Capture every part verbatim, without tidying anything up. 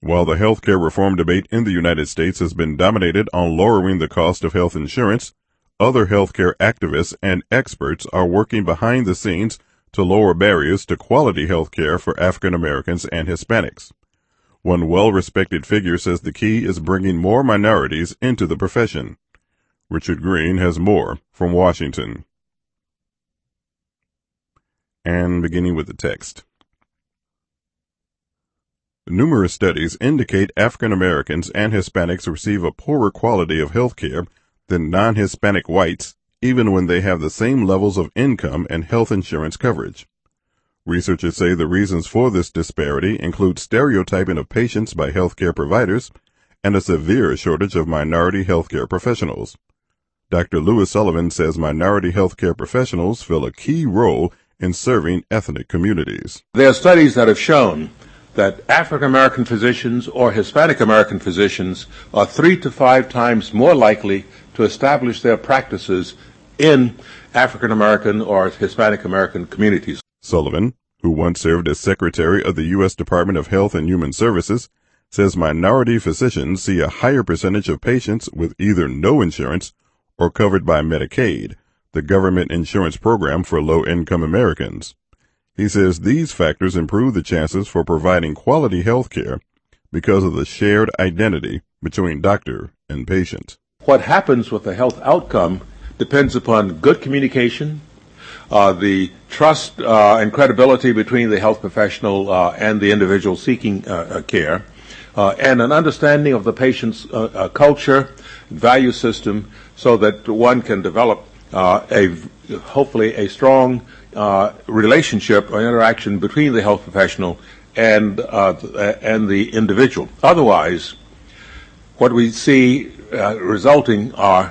While the healthcare reform debate in the United States has been dominated on lowering the cost of health insurance, other healthcare activists and experts are working behind the scenes to lower barriers to quality healthcare for African Americans and Hispanics. One well-respected figure says the key is bringing more minorities into the profession. Richard Green has more from Washington. And beginning with the text. Numerous studies indicate African Americans and Hispanics receive a poorer quality of health care than non-Hispanic whites, even when they have the same levels of income and health insurance coverage. Researchers say the reasons for this disparity include stereotyping of patients by healthcare providers and a severe shortage of minority healthcare professionals. Doctor Louis Sullivan says minority healthcare professionals fill a key role in serving ethnic communities. There are studies that have shown that African American physicians or Hispanic American physicians are three to five times more likely to establish their practices in African American or Hispanic American communities. Sullivan, who once served as Secretary of the U S Department of Health and Human Services, says minority physicians see a higher percentage of patients with either no insurance or covered by Medicaid, the government insurance program for low-income Americans. He says these factors improve the chances for providing quality health care because of the shared identity between doctor and patient. What happens with the health outcome depends upon good communication, uh, the trust uh, and credibility between the health professional uh, and the individual seeking uh, care, uh, and an understanding of the patient's uh, uh, culture, value system, so that one can develop uh, a hopefully a strong uh, relationship or interaction between the health professional and uh, and the individual. Otherwise, what we see uh, resulting are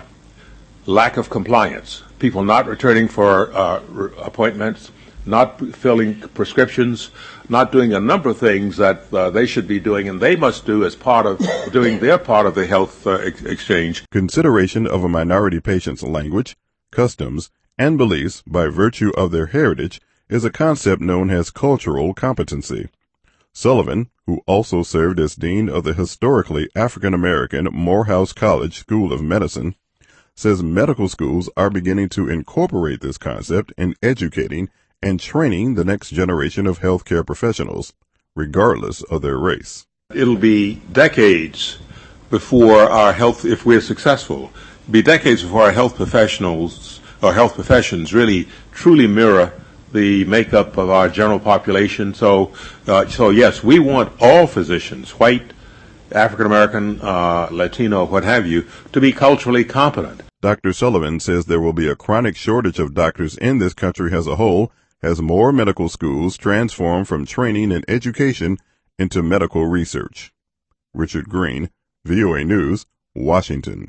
lack of compliance, people not returning for uh, re- appointments, not filling prescriptions, not doing a number of things that uh, they should be doing and they must do as part of doing their part of the health uh, ex- exchange. Consideration of a minority patient's language, customs, and beliefs by virtue of their heritage is a concept known as cultural competency. Sullivan, who also served as dean of the historically African American Morehouse College School of Medicine, says medical schools are beginning to incorporate this concept in educating and training the next generation of healthcare professionals, regardless of their race. It'll be decades before our health, if we're successful, be decades before our health professionals or health professions really truly mirror the makeup of our general population. So, uh, so yes, we want all physicians, white, African American, uh, Latino, what have you, to be culturally competent. Doctor Sullivan says there will be a chronic shortage of doctors in this country as a whole as more medical schools transform from training and education into medical research. Richard Green, V O A News, Washington.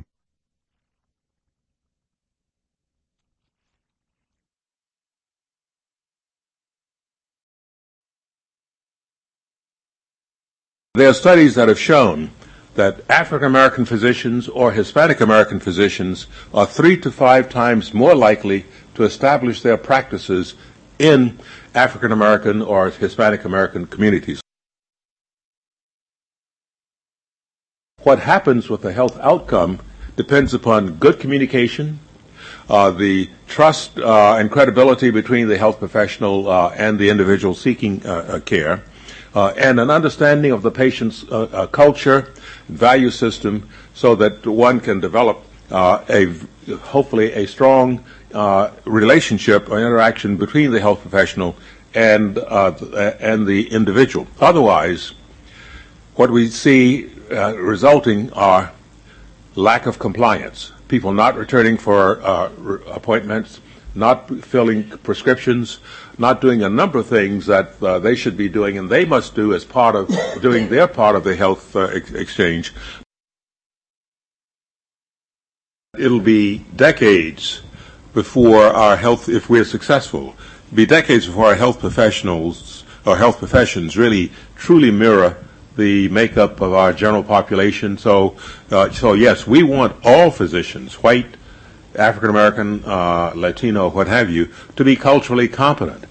There are studies that have shown that African American physicians or Hispanic American physicians are three to five times more likely to establish their practices in African American or Hispanic American communities. What happens with the health outcome depends upon good communication, uh, the trust uh, and credibility between the health professional uh, and the individual seeking uh, care, Uh, and an understanding of the patient's uh, uh, culture, value system, so that one can develop uh, a hopefully a strong uh, relationship or interaction between the health professional and uh, and the individual. Otherwise, what we see uh, resulting are lack of compliance, people not returning for uh, re- appointments, not filling prescriptions, not doing a number of things that uh, they should be doing and they must do as part of doing their part of the health uh, ex- exchange. It'll be decades before our health, if we're successful, it'll be decades before our health professionals or health professions really truly mirror the makeup of our general population. So, uh, so yes, we want all physicians, white, African American, uh, Latino, what have you, to be culturally competent.